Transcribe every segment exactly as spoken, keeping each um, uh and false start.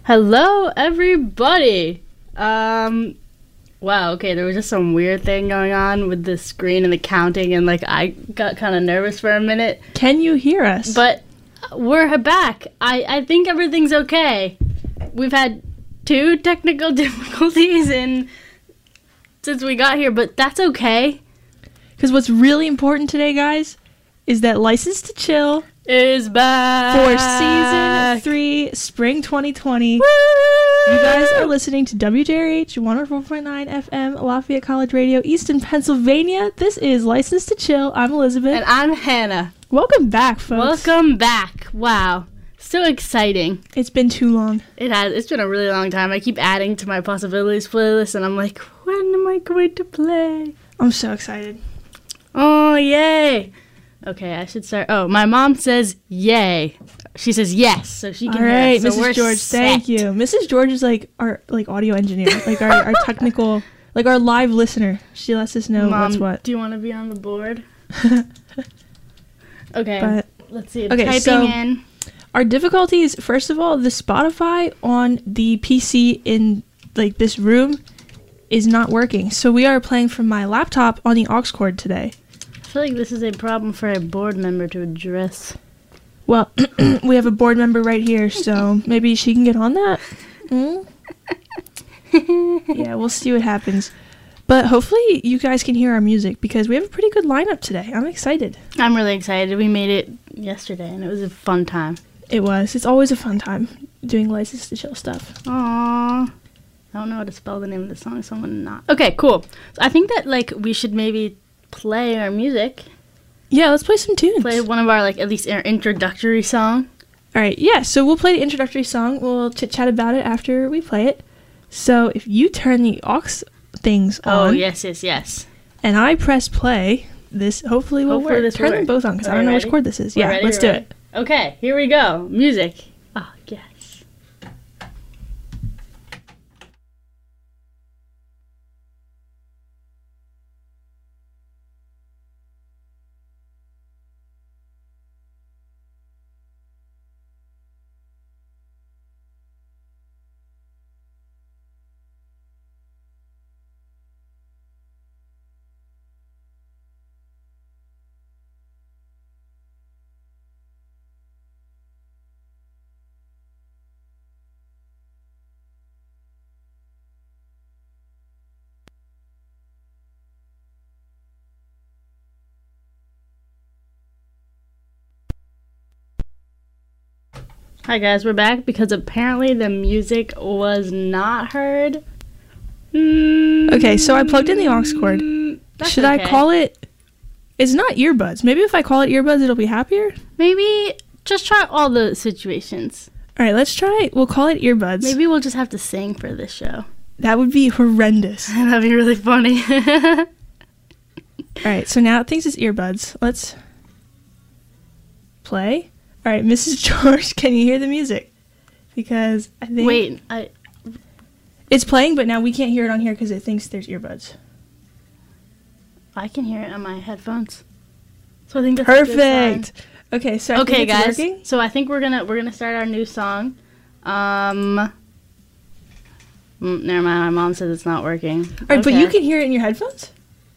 Hello, everybody. Um, wow, okay, there was just some weird thing going on with the screen and the counting, and, like, I got kind of nervous for a minute. Can you hear us? But we're back. I, I think everything's okay. We've had two technical difficulties in since we got here, but that's okay. Because what's really important today, guys, is that License to Chill is back for season three, spring twenty twenty. Woo! You guys are listening to W J R H one oh four point nine F M, Lafayette College Radio, Easton, Pennsylvania. This is License to Chill. I'm Elizabeth. And I'm Hannah. Welcome back, folks. Welcome back. Wow. So exciting. It's been too long. It has. It's been a really long time. I keep adding to my possibilities playlist, and I'm like, when am I going to play? I'm so excited. Oh, yay. Okay, I should start. Oh, my mom says yay. She says yes, so she can All right, hear us. So Missus we're George, set. thank you. Missus George is like our like audio engineer, like our, our technical, like our live listener. She lets us know Mom, what's what. Do you want to be on the board? Okay, But, let's see. okay, Typing so in. Our difficulties, first of all, the Spotify on the P C in like this room is not working. So we are playing from my laptop on the aux cord today. I feel like this is a problem for a board member to address. Well, we have a board member right here, so maybe she can get on that. Mm? Yeah, we'll see what happens. But hopefully you guys can hear our music because we have a pretty good lineup today. I'm excited. I'm really excited. We made it yesterday, and it was a fun time. It was. It's always a fun time doing License to Chill stuff. Aww. I don't know how to spell the name of the song, so I'm gonna not. Okay, cool. So I think that, like, we should maybe play our music. Yeah, let's play some tunes. Play one of our, like, at least our introductory song. All right, yeah, so we'll play the introductory song. We'll chit-chat about it after we play it. So if you turn the aux things on. Oh, yes, yes, yes. And I press play, this hopefully will Hopefully work. this Turn will them work. both on because I Are don't you know which ready? chord this is. We're yeah, ready, let's we're do ready. it. Okay, here we go. Music. Oh, yes. Hi guys, we're back because apparently the music was not heard. Mm, Okay, so I plugged in the aux cord. that's Should I okay. call it? It's not earbuds. Maybe if I call it earbuds, it'll be happier. Maybe just try all the situations. All right, let's try. We'll call it earbuds. Maybe we'll just have to sing for this show. That would be horrendous. All That'd be really funny. right, so now it thinks it's earbuds. Let's play. All right, Missus George, can you hear the music? Because I think Wait, I it's playing, but now we can't hear it on here because it thinks there's earbuds. I can hear it on my headphones. So I think that's a good Perfect. sign. Okay, so I Okay, think it's guys. working. So I think we're gonna we're gonna start our new song. Um. mm, Never mind. My mom says it's not working. All right, but you can hear it in your headphones?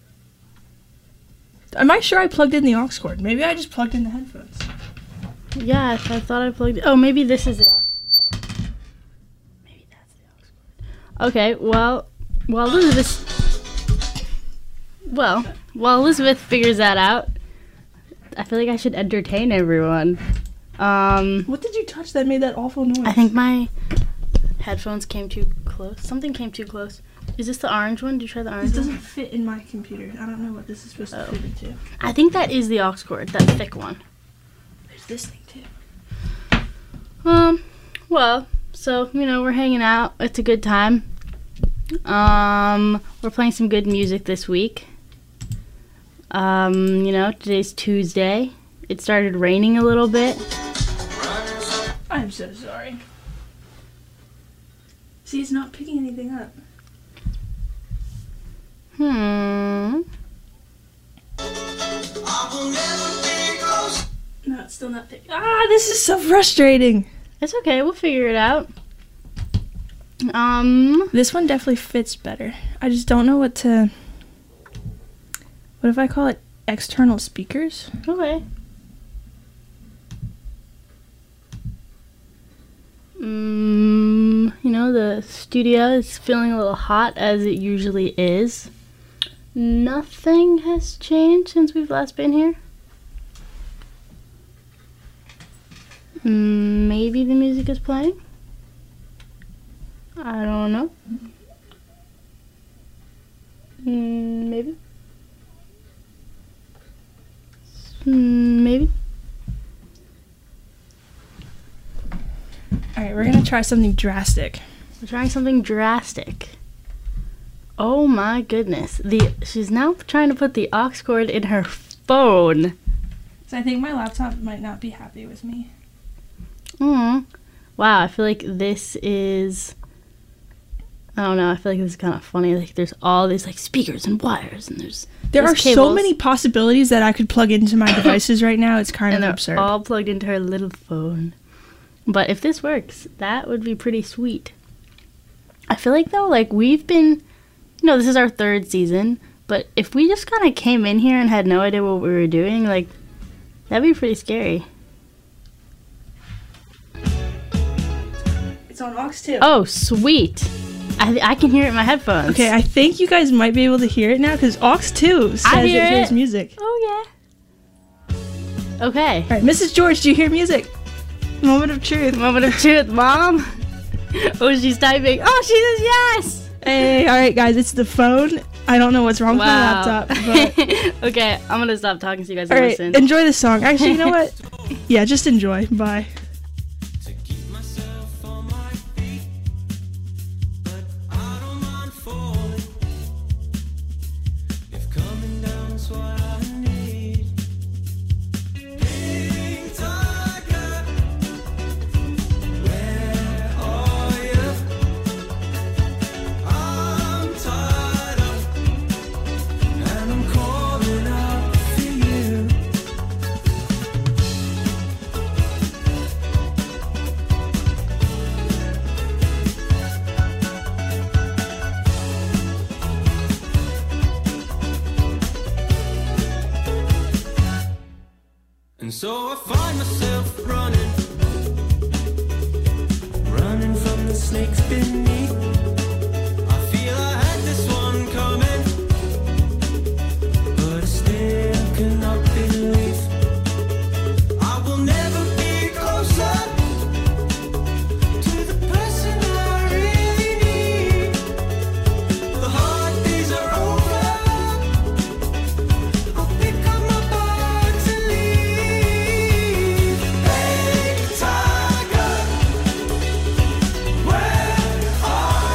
Am I sure I plugged in the aux cord? Maybe I just plugged in the headphones. Yeah, I, th- I thought I plugged. Oh, maybe this is the aux. Maybe that's the aux cord. Okay. Well, while Elizabeth. Well, while Elizabeth figures that out, I feel like I should entertain everyone. Um, What did you touch that made that awful noise? I think my headphones came too close. Something came too close. Is this the orange one? Did you try the orange This one? doesn't fit in my computer. I don't know what this is supposed to Oh. fit into. I think that is the aux cord, that thick one. There's this thing too. Um, well, so, you know, we're hanging out. It's a good time. Um, we're playing some good music this week. Um, you know, today's Tuesday. It started raining a little bit. I'm so sorry. See, it's not picking anything up. Hmm. No, it's still not picking. Ah, this is so frustrating. It's okay. We'll figure it out. Um, This one definitely fits better. I just don't know what to. What if I call it external speakers? okay. Mm, you know, the studio is feeling a little hot as it usually is. Nothing has changed since we've last been here. Mm, maybe the music is playing. I don't know. Mm, maybe. Mm, maybe. All right, we're gonna try something drastic. We're trying something drastic. Oh my goodness. The she's now trying to put the aux cord in her phone. So I think my laptop might not be happy with me. Mm. Wow, I feel like this is I don't know, I feel like this is kind of funny. Like there's all these like speakers and wires and there's There there's are so cables, many possibilities that I could plug into my devices right now. It's kind and of they're absurd. all plugged into her little phone. But if this works, that would be pretty sweet. I feel like though, like we've been, you know, this is our third season, but if we just kind of came in here and had no idea what we were doing, like that'd be pretty scary. It's on aux too. Oh, sweet. I, I can hear it in my headphones. Okay, I think you guys might be able to hear it now because aux two says I hear it hears it. music. Oh, yeah. Okay. All right, Missus George, do you hear music? Moment of truth. Moment of truth, Mom. Oh, she's typing. Oh, she says yes. Hey, all right, guys, it's the phone. I don't know what's wrong Wow. with my laptop, but Okay, I'm going to stop talking so you guys all can right, listen. enjoy the song. Actually, you know what? Yeah, just enjoy. Bye. To keep myself on my feet, but I don't mind falling. If coming down's what I need. Pink tiger, where are you? I'm tired of, and I'm calling out for you. And so I find myself running, running from the snakes beneath. I feel I had this one coming, but I still cannot believe I will never be closer to the person I really need. The hard days are over. I'll pick up my bags and leave. Hey, tiger, where are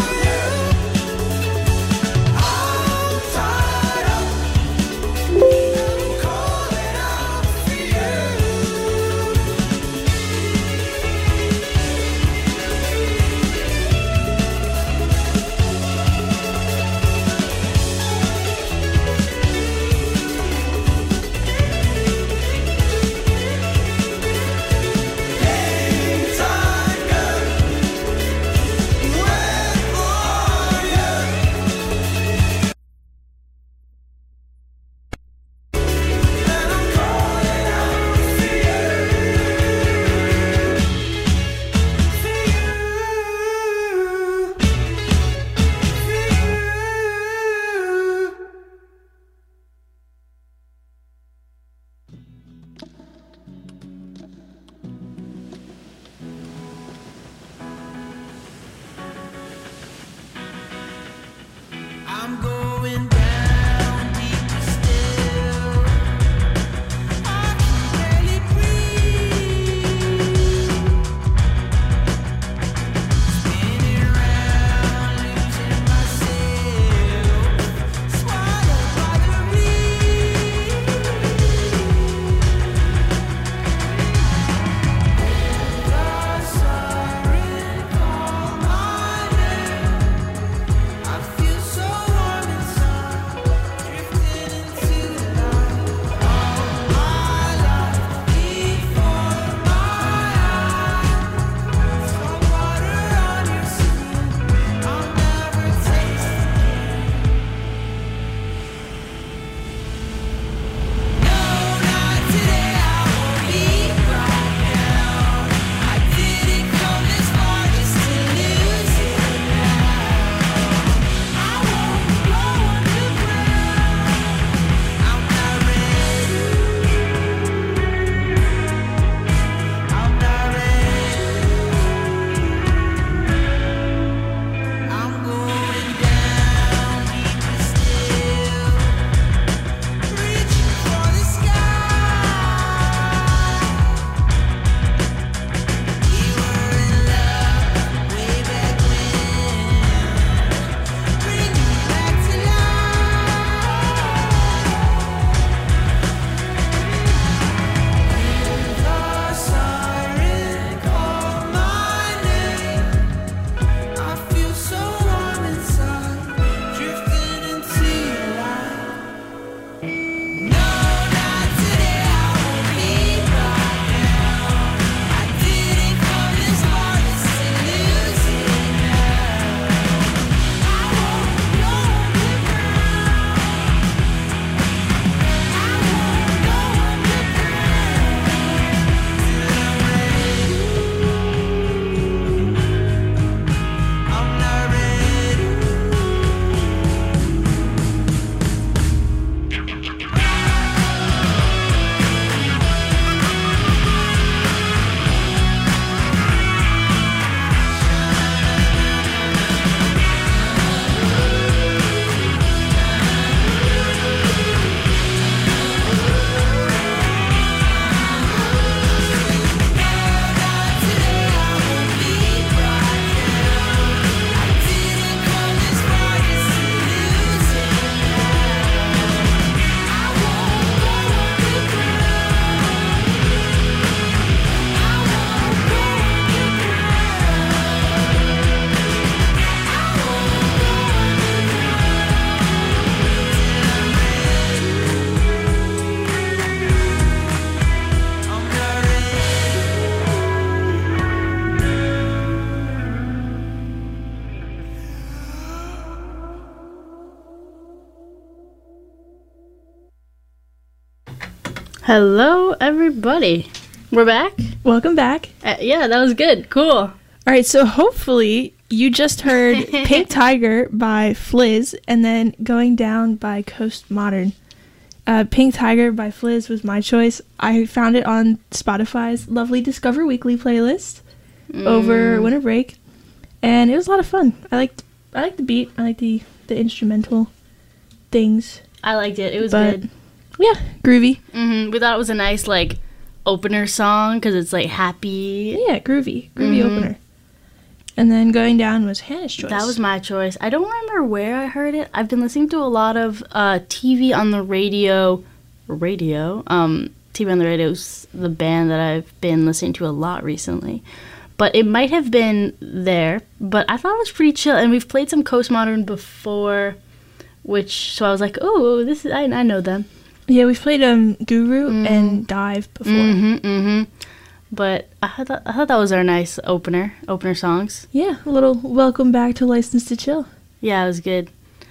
Hello, everybody. We're back. Welcome back. Uh, yeah, that was good. Cool. All right, so hopefully you just heard Pink Tiger by Fliz and then Going Down by Coast Modern. Uh, Pink Tiger by Fliz was my choice. I found it on Spotify's lovely Discover Weekly playlist over Mm. winter break, and it was a lot of fun. I liked I liked the beat. I liked the, the instrumental things. I liked it. It was But- good. Yeah, groovy. hmm We thought it was a nice, like, opener song because it's, like, happy. Yeah, groovy. Groovy Mhm. opener. And then Going Down was Hannah's choice. That was my choice. I don't remember where I heard it. I've been listening to a lot of uh, T V on the radio. Radio? Um, T V on the radio is the band that I've been listening to a lot recently. But it might have been there. But I thought it was pretty chill. And we've played some Coast Modern before, which, so I was like, oh, this is, I, I know them. Yeah, we've played um Guru Mm. and Dive before. Mm-hmm, mm-hmm. But I thought, I thought that was our nice opener, opener songs. Yeah, a little welcome back to License to Chill. Yeah, it was good.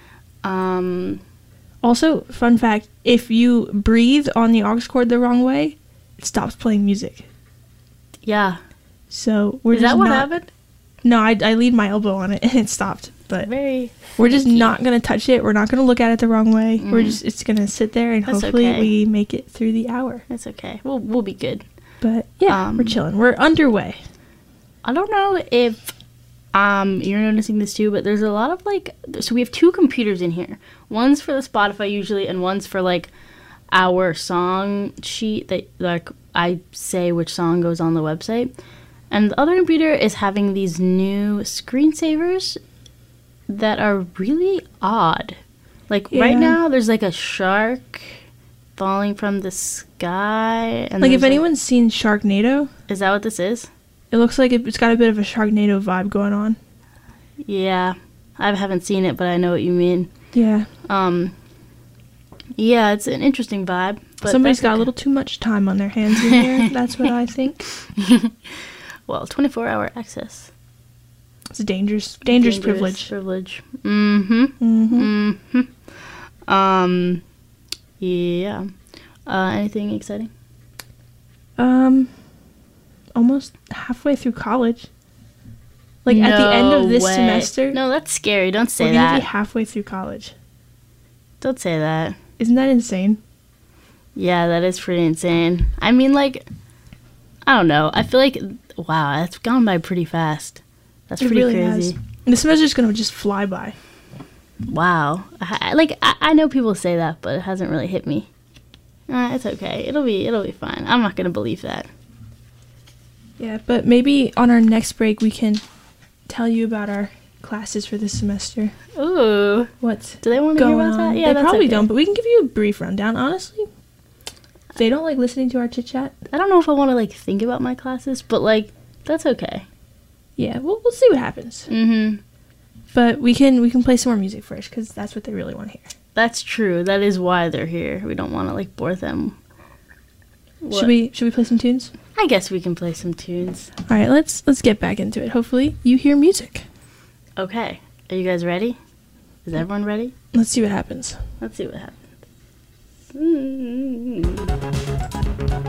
Um, Also, fun fact, if you breathe on the aux cord the wrong way, it stops playing music. yeah. So we're Is just that what not, happened? No, I, I leaned my elbow on it and it stopped. But Very. we're just finicky. not going to touch it. We're not going to look at it the wrong way. We're Mhm. just, it's going to sit there and That's hopefully okay. we make it through the hour. That's okay. We'll we'll be good. But yeah, Um, we're chilling. We're underway. I don't know if um you're noticing this too, but there's a lot of like so we have two computers in here. One's for the Spotify usually, and one's for like our song sheet that like I say which song goes on the website. And the other computer is having these new screensavers that are really odd. Like right Yeah. now, there's like a shark falling from the sky. And Like if there's, anyone's seen Sharknado, is that what this is? it looks like it, it's got a bit of a Sharknado vibe going on. Yeah, I haven't seen it, but I know what you mean. Yeah. Um, yeah, it's an interesting vibe. But Somebody's that's got a okay. little too much time on their hands in here. That's what I think. Well, twenty-four hour access. It's a dangerous, dangerous, privilege. Privilege. Mm-hmm. Mm-hmm. Mm-hmm. Um, yeah. Uh, anything exciting? Um, almost halfway through college. Like at the end of No this way. semester, No, that's scary. Don't say we're gonna that. be halfway through college. Don't say that. Isn't that insane? Yeah, that is pretty insane. I mean, like, I don't know. I feel like, wow, that's gone by pretty fast. That's It pretty really crazy. has. And the semester's gonna just fly by. Wow. I, I- like, I, I know people say that, but it hasn't really hit me. Uh, it's okay. It'll be, it'll be fine. I'm not gonna believe that. Yeah, but maybe on our next break we can tell you about our classes for this semester. Ooh. What's Do they want to hear going about on? that? Yeah, they that's probably okay. don't, but we can give you a brief rundown. Honestly, they don't like listening to our chit chat. I don't know if I want to, like, think about my classes, but, like, that's okay. Yeah, we'll we'll see what happens. Mm-hmm. But we can we can play some more music first because that's what they really want to hear. That's true. That is why they're here. We don't want to, like, bore them. What- Should we should we play some tunes? I guess we can play some tunes. All right, let's let's get back into it. Hopefully, you hear music. Okay. Are you guys ready? Is everyone ready? Let's see what happens. Let's see what happens. Mm-hmm.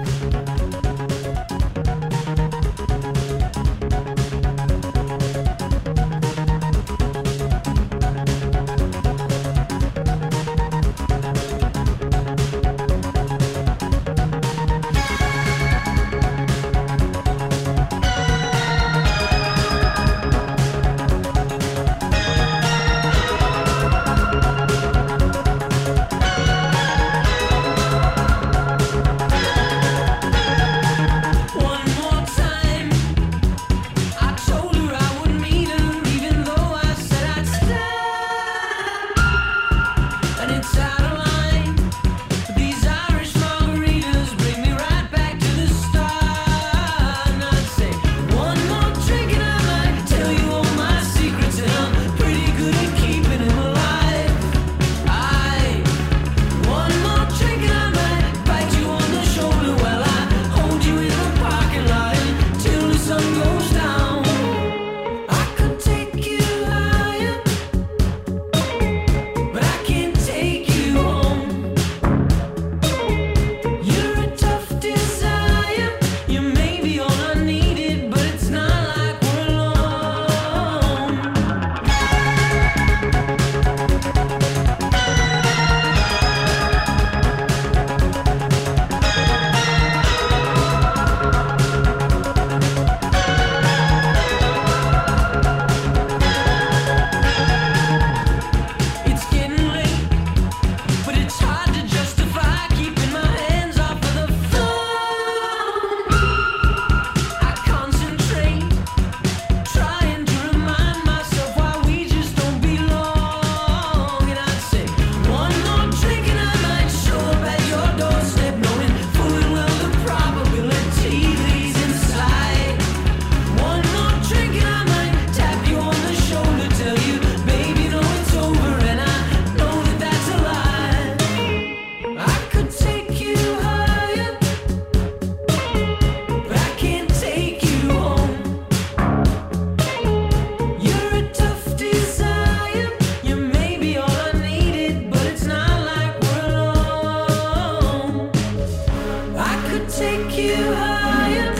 take you higher,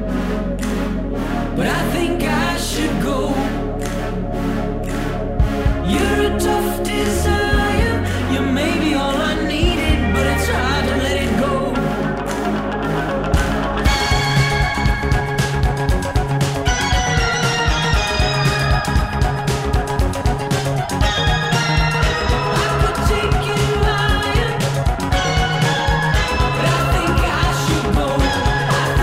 but I think I should go. You're a tough desire, you may be all I needed, but it's hard to let it go. I could take you higher, but I think I should go. I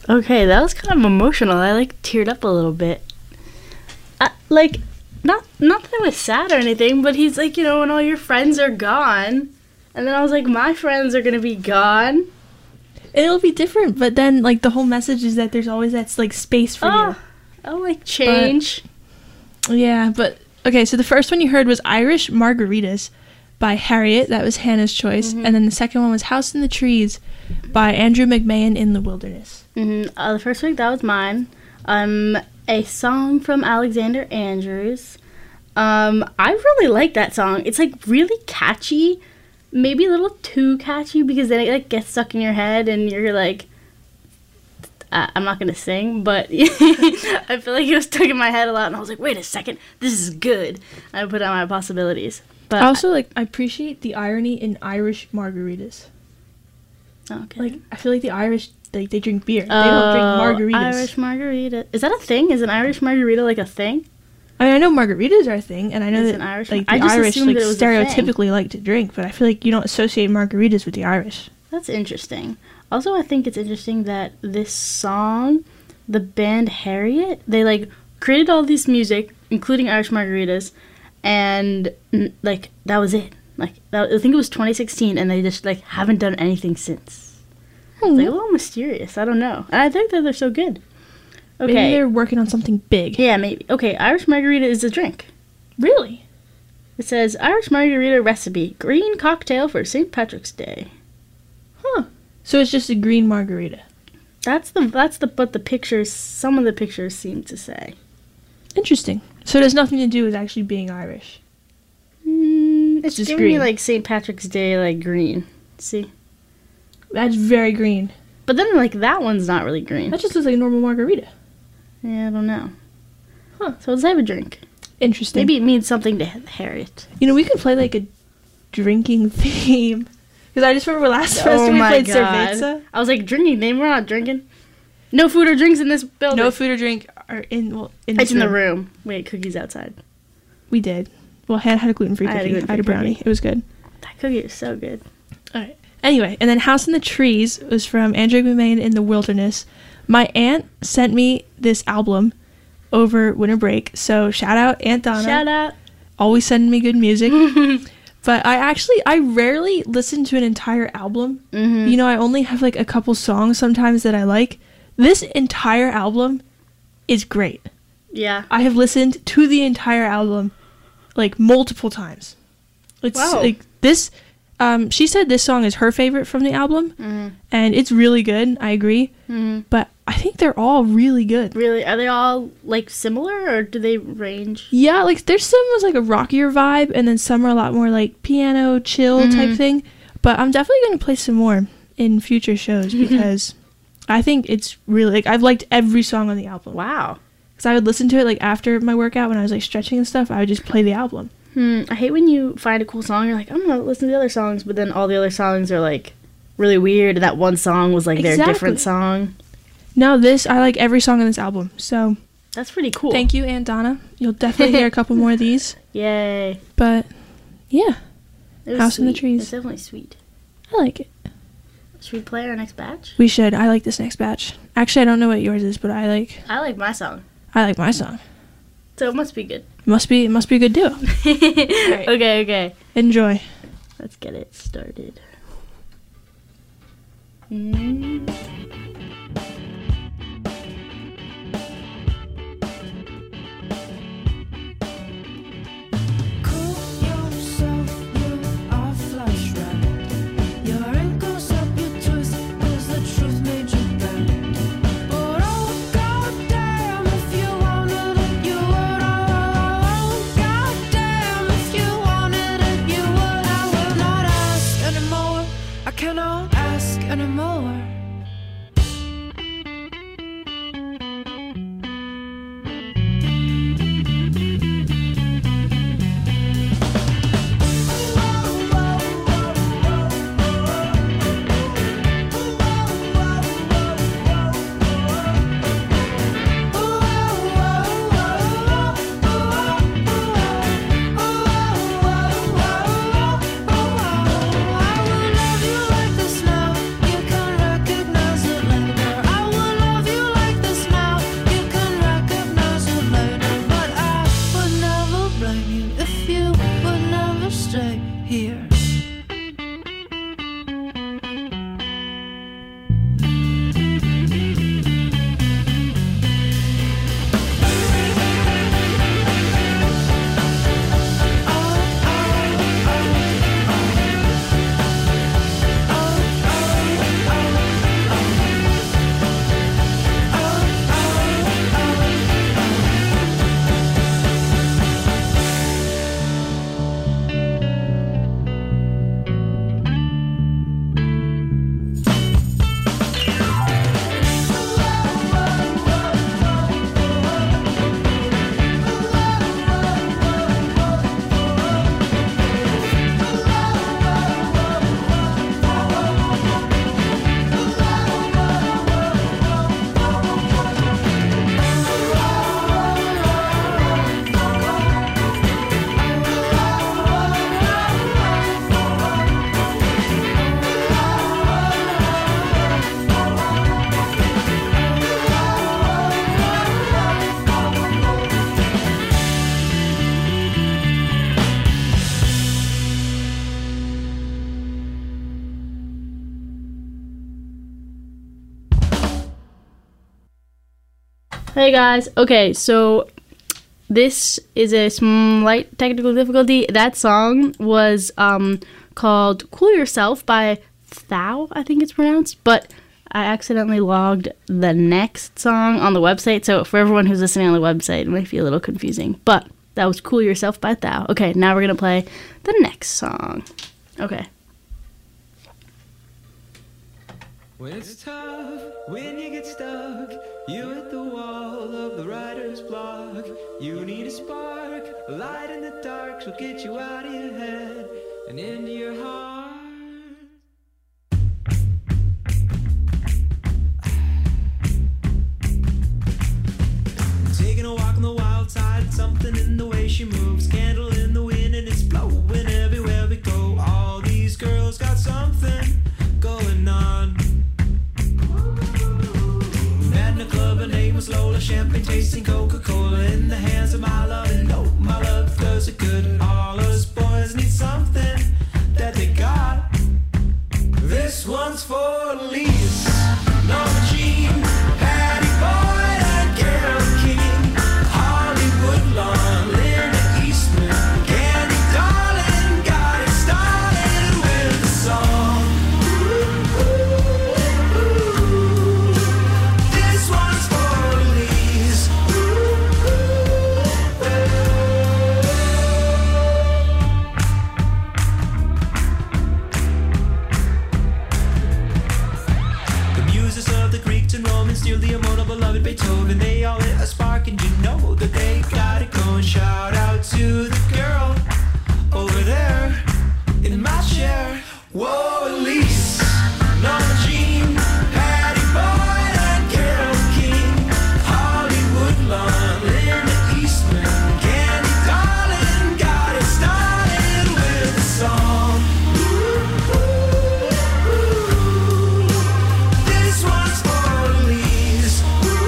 Okay, that was kind of emotional. I like teared up a little bit. I, like, not not that I was sad or anything, but he's like, you know, when all your friends are gone, and then I was like, my friends are gonna be gone. It'll be different, but then like the whole message is that there's always that like space for Oh, I like change. you. Yeah, but okay. So the first one you heard was Irish Margaritas by Harriet. That was Hannah's choice, Mhm. and then the second one was House in the Trees by Andrew McMahon in the Wilderness. hmm Uh, the first week, that was mine. Um, a song from Alexander Andrews. Um, I really like that song. It's like really catchy, maybe a little too catchy because then it like gets stuck in your head and you're like, I- I'm not gonna sing, but I feel like it was stuck in my head a lot, and I was like, wait a second, this is good. I put out my possibilities, but I also like I appreciate the irony in Irish margaritas. okay. Like I feel like the Irish like they drink beer. They don't drink Oh, margaritas. Irish margarita. Is that a thing? Is an Irish margarita like a thing? I mean, I know margaritas are a thing, and I know It's that an Irish like mar- I the just Irish assumed like that it was a thing. stereotypically like to drink, but I feel like you don't associate margaritas with the Irish. That's interesting. Also, I think it's interesting that this song, the band Harriet, they like created all this music, including Irish margaritas, and n- like that was it. Like that, I think it was twenty sixteen, and they just like haven't done anything since. It's like a little mysterious. I don't know, and I think that they're so good. Okay. Maybe they're working on something big. Yeah, maybe. Okay, Irish margarita is a drink. Really? It says Irish margarita recipe: green cocktail for Saint Patrick's Day. Huh. So it's just a green margarita. That's the that's the what the pictures. Some of the pictures seem to say. Interesting. So it has nothing to do with actually being Irish. Mm, it's just giving me green. like Saint Patrick's Day, like green. See, That's very green. but then like that one's not really green. That just looks like a normal margarita. Yeah, I don't know. Huh. So let's have a drink. Interesting. Maybe it means something to Harriet. You know, we could play like a drinking theme. Because I just remember last semester we played cerveza. I was like drinking. Name we're not drinking. No food or drinks in this building. No food or drink are in well in It's this in the room. Wait, cookies outside. We did. Well, Hannah had a gluten-free I had a cookie. I had a gluten-free brownie. cookie. It was good. That cookie is so good. All right. Anyway, and then House in the Trees was from Andrew McMahon in the Wilderness. My aunt sent me this album over winter break. So shout out Aunt Donna. Shout out. Always sending me good music. But I actually, I rarely listen to an entire album. Mm-hmm. You know, I only have like a couple songs sometimes that I like. This entire album is great. Yeah. I have listened to the entire album like multiple times. It's Wow. like this. Um, she said this song is her favorite from the album, Mm-hmm. and it's really good. I agree, Mm-hmm. but I think they're all really good. Really, are they all like similar, or do they range? Yeah, like there's some was like a rockier vibe, and then some are a lot more like piano chill Mhm. type thing. But I'm definitely gonna play some more in future shows because I think it's really like I've liked every song on the album. Wow. Because I would listen to it like after my workout when I was like stretching and stuff. I would just play the album. Hmm. I hate when you find a cool song. You're like, I'm gonna listen to the other songs, but then all the other songs are like really weird. And that one song was like their Exactly. different song. No, this I like every song on this album. So That's pretty cool. thank you, Aunt Donna. You'll definitely hear a couple more of these. Yay. But yeah, It was House in the sweet. Trees. It's definitely sweet. I like it. Should we play our next batch? We should. I like this next batch. Actually, I don't know what yours is, but I like I like my song, I like my song. so it must be good. Must be it must be a good duo. Okay, okay. Enjoy. Let's get it started. Mm. Cool yourself, you are flush red. Your ankles up your twist, 'cause the truth made you bend. But oh goddamn, if you wanted it, you would. Oh goddamn, if you wanted it, you would. I will not ask anymore. I cannot ask anymore. Hey guys. Okay, so this is a slight technical difficulty. That song was um, called Cool Yourself by Thou, I think it's pronounced, but I accidentally logged the next song on the website, so for everyone who's listening on the website, it might be a little confusing, but that was Cool Yourself by Thou. Okay, now we're going to play the next song. Okay. When it's tough, when you get stuck, you hit the wall of the writer's block. You need a spark, a light in the dark, she'll get you out of your head and into your heart. Taking a walk on the wild side, something in the way she moves, candle in the wind and it's blowing everywhere we go. All these girls got something going on. Met in a club, her name was Lola, champagne tasting Coca-Cola in the hands of my love. And no, my love does it good. All us boys need something that they got. This one's for Elise, Norma Jean, Patty Boyd, and Carol King, Hollywood Lawn, Linda Eastman, Candy Darling, got it started with a song. This one's for Elise. The muses of the Greeks and Romans, still the immortal beloved Beethoven, they all lit a spark and you know that they got it going. Shout out to the girl over there in my chair. Whoa, Elise, Norma Jean, Patty Boyd, and Carol King, Hollywood Lawn, Linda Eastman, Candy Darling, got it started with a song. This one's for Elise.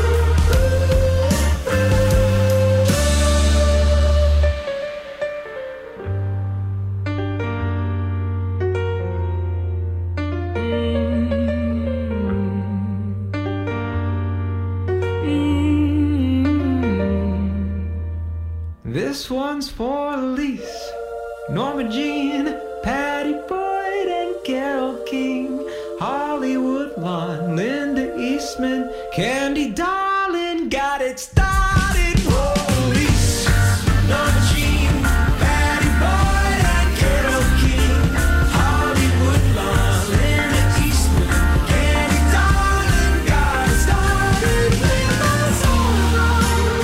This one's for Elise, Norma Jean, Patty Boyd, and Carol King, Hollywood Lawn, Linda Eastman, Candy Darling, got it started. Whoa, Elise, Norma Jean, Patty Boyd, and Carol King, Hollywood Lawn, Linda Eastman, Candy Darling, got it started with a song.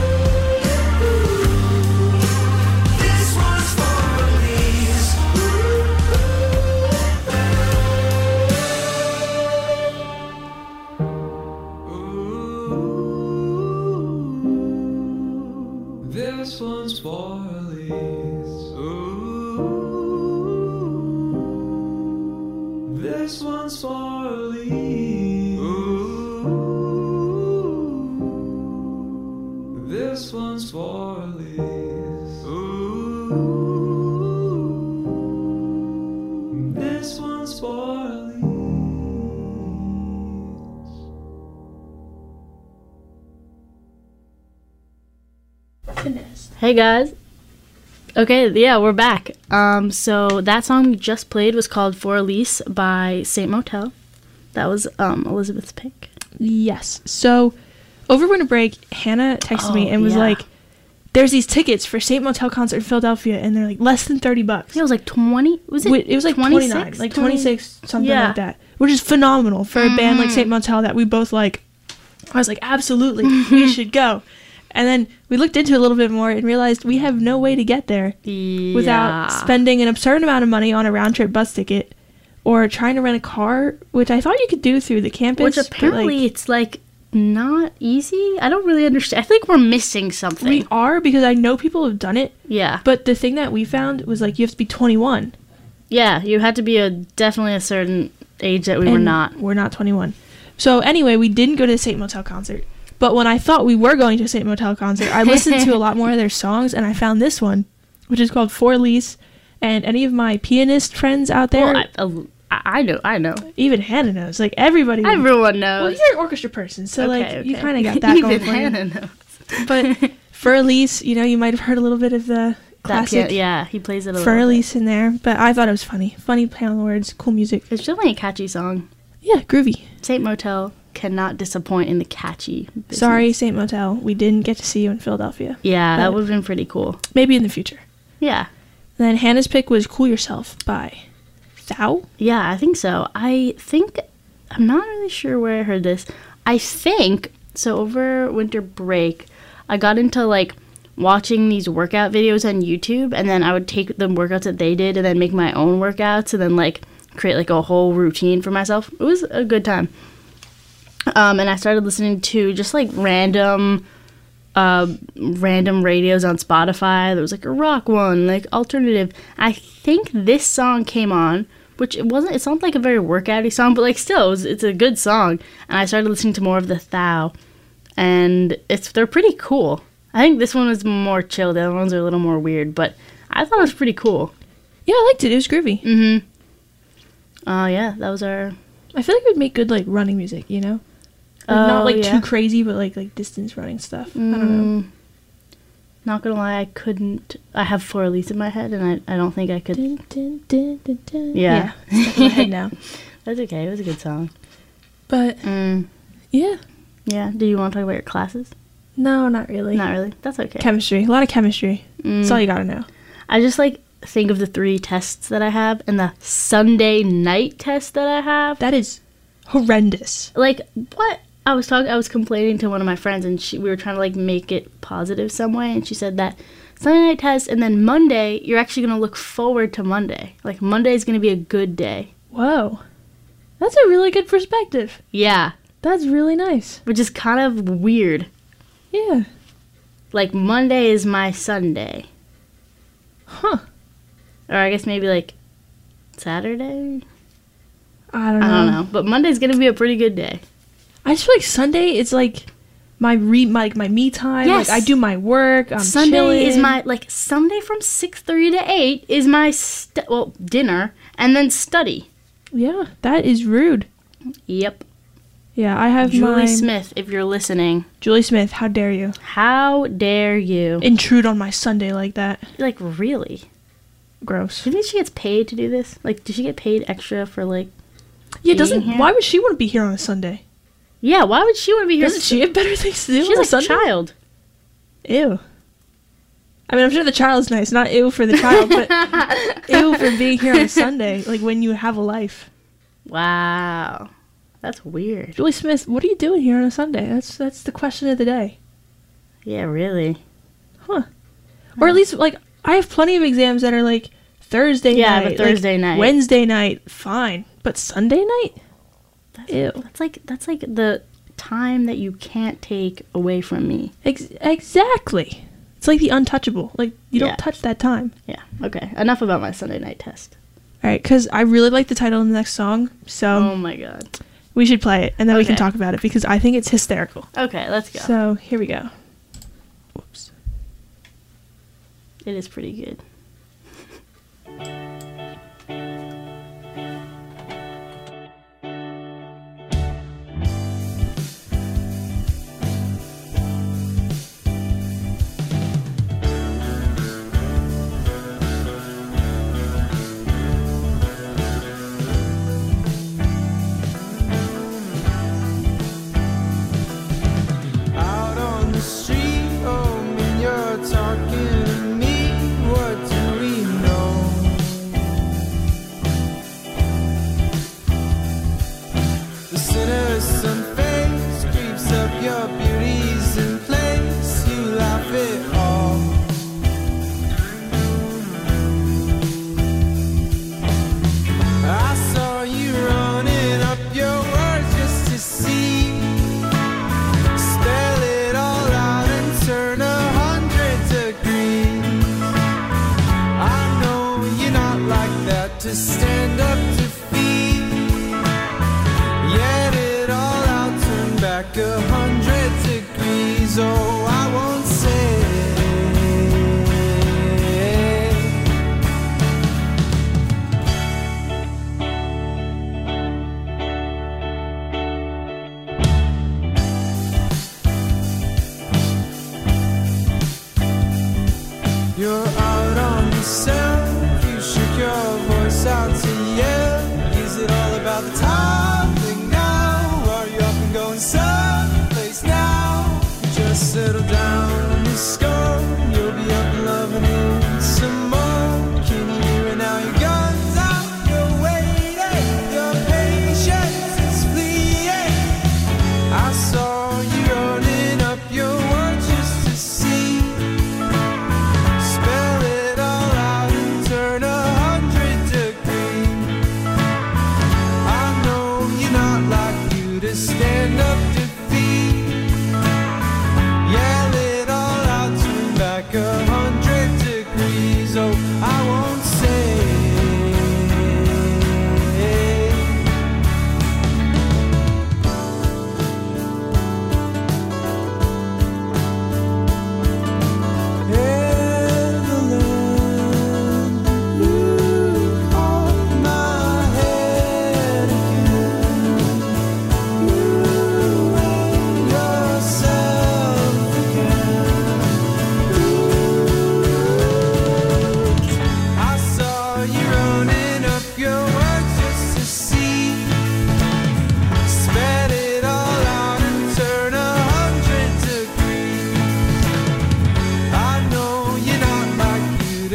This one's for Elise. Ooh, this one's for Elise. Ooh, this one's for Elise. Ooh, this one's for Elise. Ooh, this one's for Elise. Hey guys. Okay, yeah, we're back. Um, so that song we just played was called For Elise by Saint Motel. That was um, Elizabeth's pick. Yes. So over winter break, Hannah texted me Oh, and was yeah. like, there's these tickets for Saint Motel concert in Philadelphia, and they're like less than thirty bucks. It was like twenty. Was it? Wait, it was like twenty-six? twenty-nine, like twenty twenty-six, something Yeah. like that, which is phenomenal for a band like Saint Motel that we both like. I was like, absolutely, we should go. And then we looked into it a little bit more and realized we have no way to get there without Yeah. spending an absurd amount of money on a round trip bus ticket or trying to rent a car, which I thought you could do through the campus. Which but, apparently like, it's like not easy. I don't really understand. I think we're missing something. we are, because I know people have done it. yeah. But the thing that we found was like you have to be twenty-one. Yeah, you had to be a definitely a certain age that we were and not. We're not twenty-one. So anyway, we didn't go to the Saint Motel concert. But when I thought we were going to a Saint Motel concert, I listened to a lot more of their songs, and I found this one, which is called For Elise. And any of my pianist friends out there, Well, I, uh, I, I know, I know. Even Hannah knows. Like everybody. would- Everyone well, knows. you're an orchestra person, so Okay, like you okay. kind of got that going Even for you. Hannah knows. But for Elise, you know, you might have heard a little bit of the That classic piano, yeah, he plays it a for little bit. Elise in there. But I thought it was funny. Funny play on the words, cool music. It's definitely a catchy song. Yeah, groovy. Saint Motel cannot disappoint in the catchy business. Sorry, Saint Motel. We didn't get to see you in Philadelphia. Yeah, that But- would have been pretty cool. Maybe in the future. Yeah. And then Hannah's pick was Cool Yourself by Thou. Yeah, I think so. I think, I'm not really sure where I heard this. I think, so over winter break, I got into like watching these workout videos on YouTube, and then I would take the workouts that they did and then make my own workouts and then like create like a whole routine for myself. It was a good time. Um, and I started listening to just like random uh, random radios on Spotify. There was like a rock one, like alternative. I think this song came on, which it wasn't, it sounded like a very workouty song, but like still, it was, it's a good song. And I started listening to more of the Thou, and it's they're pretty cool. I think this one was more chill. The other ones are a little more weird, but I thought it was pretty cool. Yeah, I liked it. It was groovy. Mm-hmm. Oh, uh, yeah, that was our... I feel like it would make good like running music, you know? Like, Oh, not like yeah. too crazy, but like like distance running stuff. I don't know. Mm, not gonna lie, I couldn't... I have Four Elise in my head, and I, I don't think I could... Dun, dun, dun, dun, dun. Yeah. yeah stuck in my head now. That's okay, it was a good song. But Mm, yeah, yeah, do you want to talk about your classes? no, not really. Not really. That's okay. Chemistry, a lot of chemistry. Mm. That's all you gotta know. I just like think of the three tests that I have and the Sunday night test that I have. That is horrendous. Like what? I was talking. I was complaining to one of my friends, and she, we were trying to like make it positive some way, and she said that Sunday night test, and then Monday you're actually gonna look forward to Monday. Like Monday is gonna be a good day. Whoa, that's a really good perspective. Yeah, That's really nice. which is kind of weird. Yeah. Like Monday is my Sunday, Huh. or I guess maybe like Saturday. I don't know. I don't know, but Monday's gonna be a pretty good day. I just feel like Sunday is like my re my, like my me time. Yes. Like I do my work. I'm Sunday chilling. is my like Sunday from six thirty to eight is my stu- well dinner and then study. Yeah, that is rude. Yep. Yeah, I have Julie my Smith, if you're listening, Julie Smith. How dare you how dare you? intrude on my Sunday like that? Like really? Gross. Do you think she gets paid to do this? Like, does she get paid extra for like? Yeah, being doesn't. here? Why would she want to be here on a Sunday? Yeah, why would she want to be here? Doesn't she have better things to do She's on a like a Sunday? child. Ew. I mean, I'm sure the child's nice. Not ew for the child, but ew for being here on a Sunday. Like when you have a life. Wow, that's weird. Julie Smith, what are you doing here on a Sunday? That's that's the question of the day. Yeah, really. Huh. Or at least, like, I have plenty of exams that are, like, Thursday Yeah, I have night. a Thursday like, night. Wednesday night, fine. But Sunday night? That's, Ew. that's like that's like the time that you can't take away from me. Ex- exactly. It's like the untouchable. Like, you Yeah. don't touch that time. Yeah. Okay. Enough about my Sunday night test. All right, because I really like the title of the next song, so Oh my god. we should play it, and then we can Okay. talk about it, because I think it's hysterical. Okay, let's go. So, here we go. Whoops. It is pretty good. Out on the street, oh man, you're talking to me. What do we know? The innocent face creeps up, your beauty's in place. You laugh it off. I saw you running up your words just to see. Spell it all out and turn a hundred degrees. I know you're not like that to stand up to feet. Yet it all out, turn back a hundred degrees. Oh, I won't say.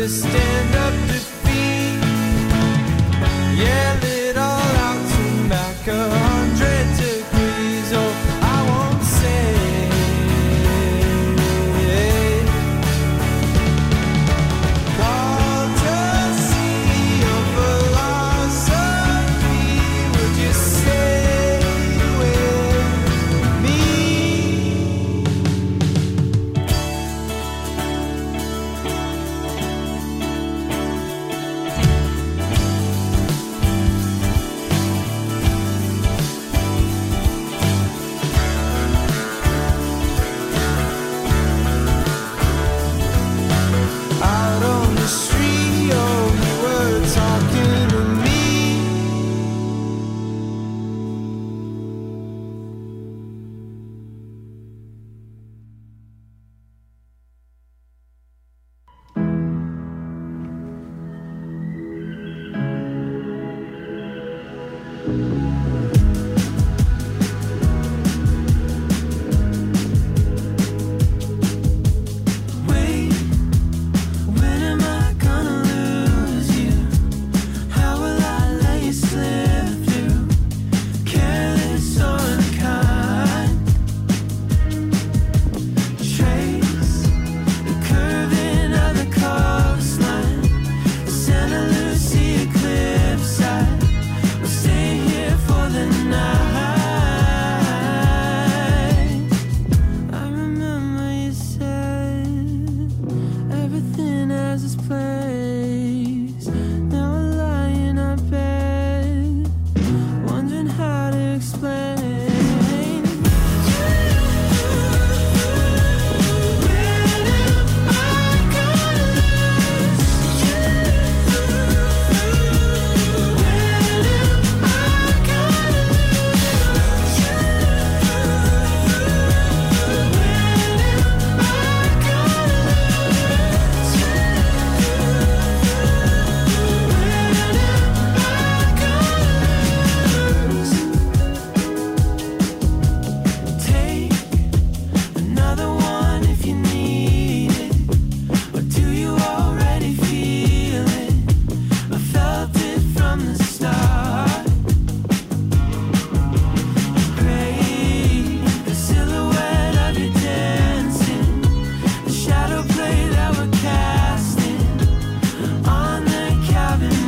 to stand up defeat. Yell it all out to back a hundred degrees. Oh, I won't say. Walter, see your philosophy. Would you stay with me? Out on the street, oh, you were talking to me. Wait, when am I gonna lose you? How will I let you slip through? Careless or unkind. Trace the curving of the coastline. Santa Lucia cliffside. We'll stay here for the night. I remember you said everything has its place. Now I lie in our bed, wondering how to explain. Take another one if you need it. Or do you already feel it? I felt it from the start. Gray, the silhouette of you dancing, the shadow play that we're casting on the cabin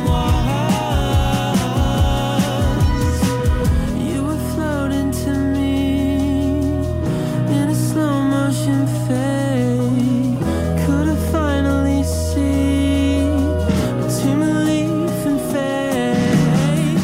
walls. You were floating to me in a slow motion fade. Could I finally see between relief and fate?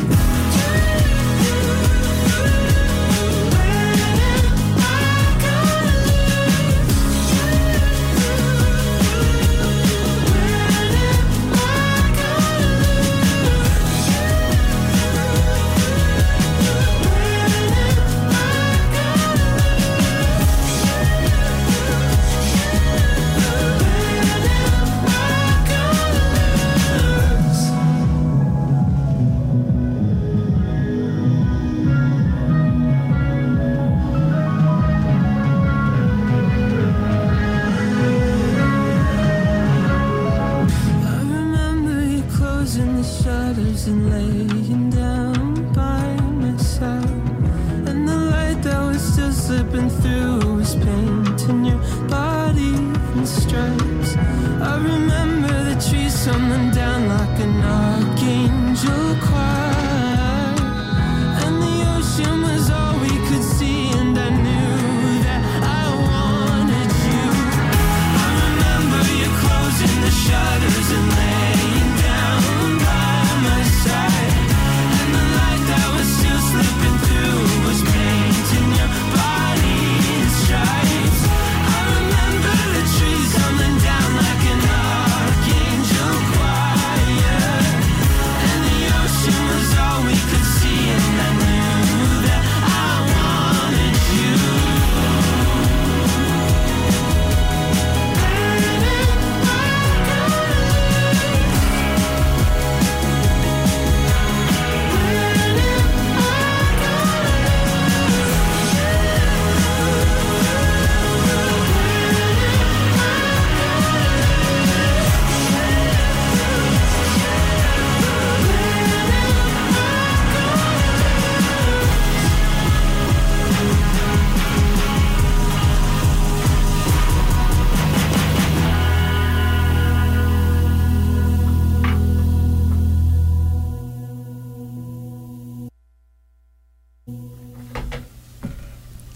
I remember you closing the shutters and laying down by my side. And the light that was still slipping through was painting your body in stripes. I remember the trees tumbling down like an archangel choir. And the ocean was all we could see, and I knew that I wanted you. I remember you closing the shutters and laying down by my side. And the light that was still slipping through was painting your body in stripes. I remember the trees tumbling down like an archangel choir. And the ocean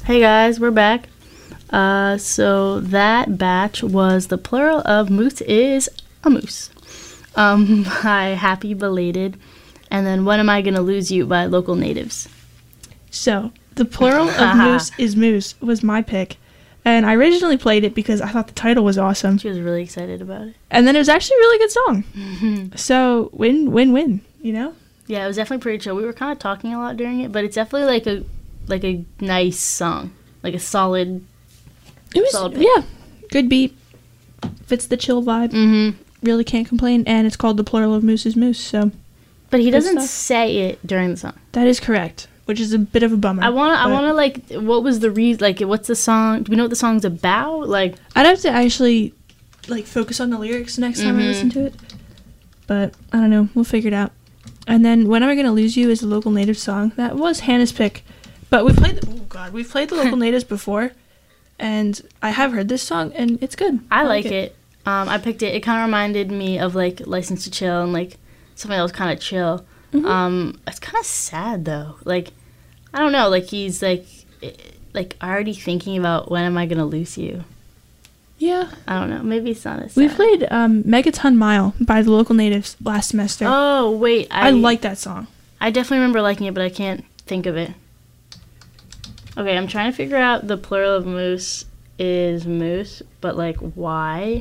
Hey guys, we're back. Uh, so that batch was the plural of moose is a moose. Um, by Happy Belated, and then When Am I Gonna Lose You by Local Natives. So, the plural of moose is moose was my pick. And I originally played it because I thought the title was awesome. She was really excited about it. And then it was actually a really good song. So, win, win, win, you know? Yeah, it was definitely pretty chill. We were kind of talking a lot during it, but it's definitely like a like a nice song. Like a solid, It was, solid pick. yeah, good beat. Fits the chill vibe. Mm-hmm. Really can't complain. And it's called the plural of moose is moose, so But he Good doesn't stuff. say it during the song. that is correct. Which is a bit of a bummer. I wanna, I but wanna like, what was the reason? Like, what's the song? Do we know what the song's about? Like, I'd have to actually, like, focus on the lyrics next time I Mhm. listen to it. But, I don't know. We'll figure it out. And then When Am I Gonna Lose You is a local native song. That was Hannah's pick. But we played, the, oh god, we've played the local natives before. And I have heard this song, and it's good. I like it. Um, I picked it. It kind of reminded me of like License to Chill and like something that was kind of chill. Mhm. Um, it's kind of sad though. Like, I don't know. Like he's like, eh, like already thinking about when am I gonna lose you. Yeah. I don't know. Maybe it's not as sad. We played um, Megaton Mile by the local natives last semester. Oh wait, I, I like that song. I definitely remember liking it, but I can't think of it. Okay, I'm trying to figure out the plural of moose is moose, but like why?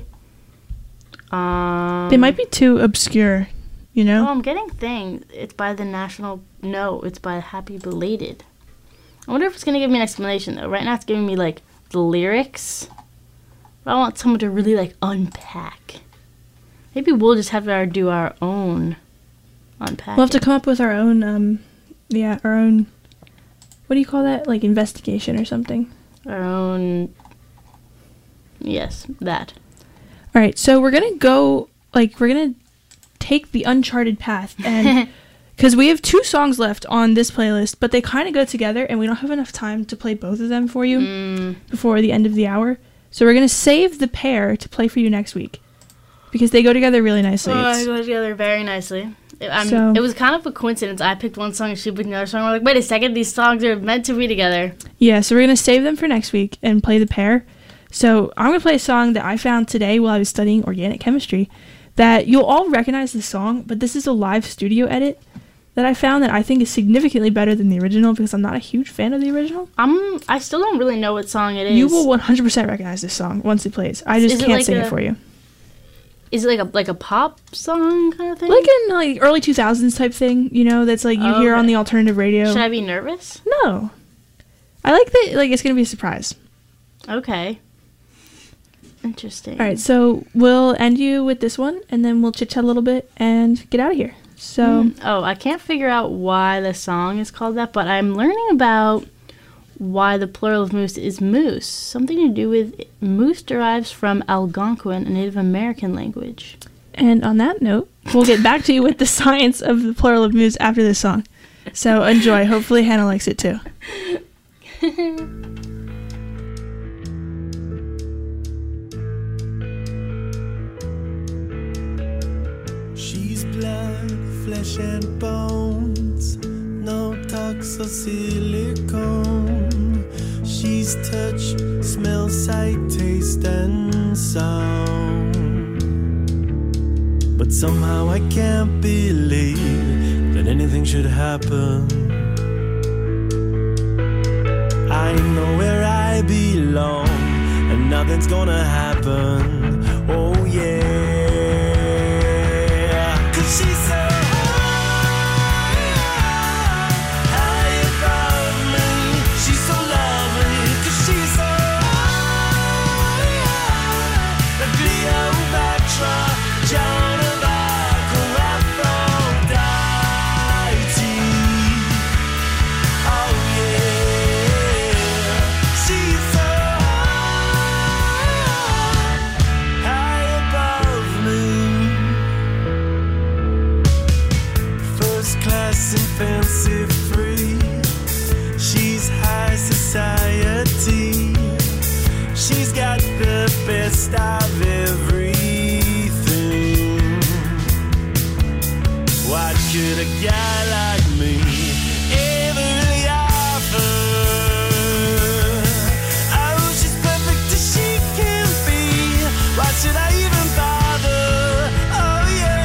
Um, They might be too obscure, you Oh, know? I'm getting things. It's by the National. No, it's by Happy Belated. I wonder if it's gonna give me an explanation though. Right now, it's giving me like the lyrics. But I want someone to really like unpack. Maybe we'll just have to do our own unpack. We'll have to come up with our own, um, yeah, our own, what do you call that? Like investigation or something. our own. Yes, that. All right, so we're going to go, like, we're going to take the uncharted path. And because we have two songs left on this playlist, but they kind of go together, and we don't have enough time to play both of them for you Mm, before the end of the hour. So we're going to save the pair to play for you next week because they go together really nicely. oh, It's- they go together very nicely. It, I'm, So- it was kind of a coincidence. I picked one song and she picked another song. We're like, wait a second, these songs are meant to be together. Yeah, so we're going to save them for next week and play the pair. So I'm going to play a song that I found today while I was studying organic chemistry that you'll all recognize the song, but this is a live studio edit that I found that I think is significantly better than the original because I'm not a huge fan of the original. I'm. I still don't really know what song it is. You will one hundred percent recognize this song once it plays. I just Is it can't like sing a- it for you. Is it like a like a pop song kind of thing? Like in like early two thousands type thing, you know, that's like you Oh, hear on okay. the alternative radio. Should I be nervous? No. I like that, like, it's going to be a surprise. Okay. Interesting. All right, so we'll end you with this one, and then we'll chit chat a little bit and get out of here. So, Mm, oh, I can't figure out why the song is called that, but I'm learning about why the plural of moose is moose. Something to do with moose derives from Algonquin, a Native American language. and on that note, we'll get back to you with the science of the plural of moose after this song. So enjoy. Hopefully, Hannah likes it too. She's blood, flesh and bones. No tox or silicone. She's touch, smell, sight, taste, and sound. But somehow I can't believe that anything should happen. I know where I belong, and nothing's gonna happen. Oh yeah. 'Cause she's so high, high above me. She's so lovely, 'cause she's so high. The Cleopatra, Joan of Arc, or Aphrodite. Oh yeah, she's so high, high above me. First class and fancy free. She's high society. She's got the best of everything. What could a guy like me ever really offer? should I even bother? Oh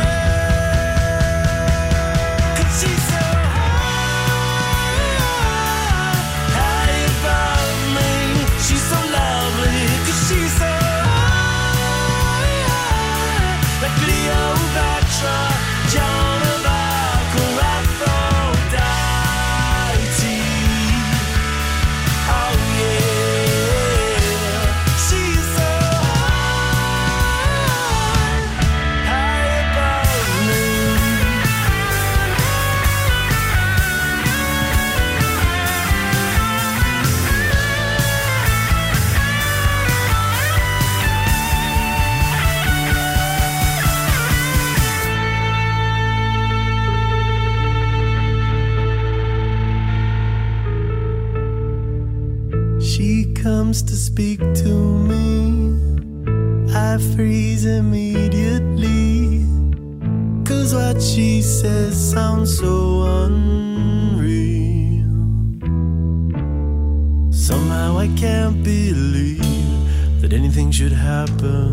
yeah. 'Cause she's so high, high above me. She's so lovely. 'Cause she's so high, like Cleopatra, Joan of Arc, or Aphrodite. Oh yeah, she's so high, high above me. She comes to speak to me, I freeze immediately. 'Cause what she says sounds so unreal. Somehow I can't believe that anything should happen.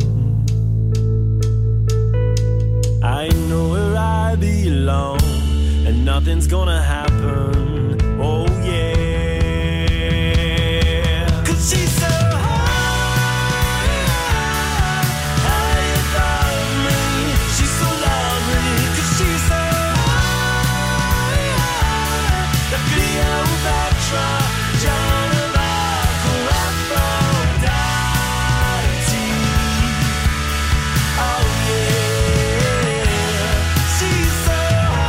I know where I belong, and nothing's gonna happen. Oh yeah. 'Cause she's so high, high above me. She's so lovely. 'Cause she's so high, like Cleopatra, Joan of Arc, or Aphrodite. Oh yeah, she's so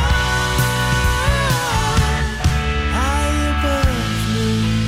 high, high above me.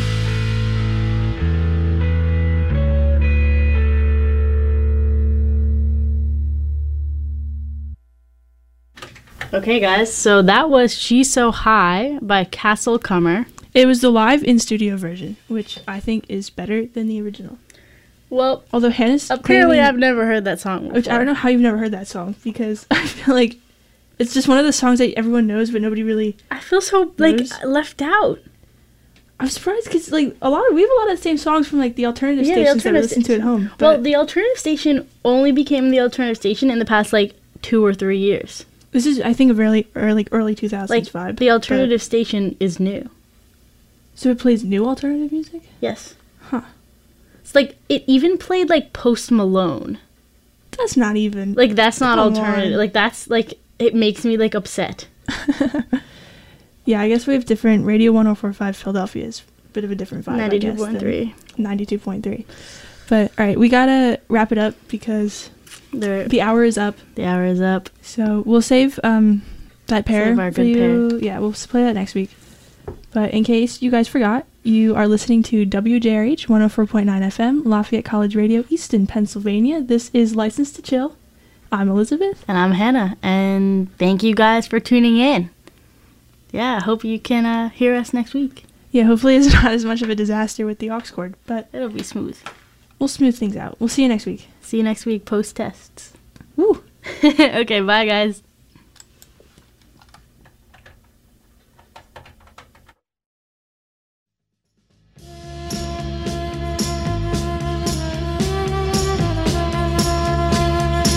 Okay, guys, so that was She's So High by Castle Comer. It was the live in studio version, which I think is better than the original. Well, Although Hannah's apparently claiming- I've never heard that song before. which I don't know how you've never heard that song, because I feel like it's just one of the songs that everyone knows, but nobody really. I feel so, like, Knows? left out. I'm surprised because like a lot of we have a lot of the same songs from like the alternative Yeah, the stations that we alternative listen to at home. Well, but the alternative station only became the alternative station in the past, like, two or three years. this is I think a really early early two thousands Like, vibe. the alternative station is new. but- so it plays new alternative music. Yes. Huh. It's like, it even played, like, Post Malone. That's not even. Like, that's not Come alternative. on. Like, that's, like, it makes me, like, upset. Yeah, I guess we have different. Radio one oh four point five Philadelphia is a bit of a different vibe. ninety-two point three. ninety-two point three. But all right, we gotta wrap it up because There, the hour is up. the hour is up. So we'll save um that pair Save our for good you. Yeah, we'll s- play that next week. But in case you guys forgot, you are listening to W J R H one oh four point nine F M, Lafayette College Radio, Easton, Pennsylvania. This is License to Chill. I'm Elizabeth. And I'm Hannah. And thank you guys for tuning in. Yeah, I hope you can uh, hear us next week. Yeah, hopefully it's not as much of a disaster with the aux cord, but It'll be smooth. we'll smooth things out. We'll see you next week. See you next week post tests. Woo! Okay, bye guys.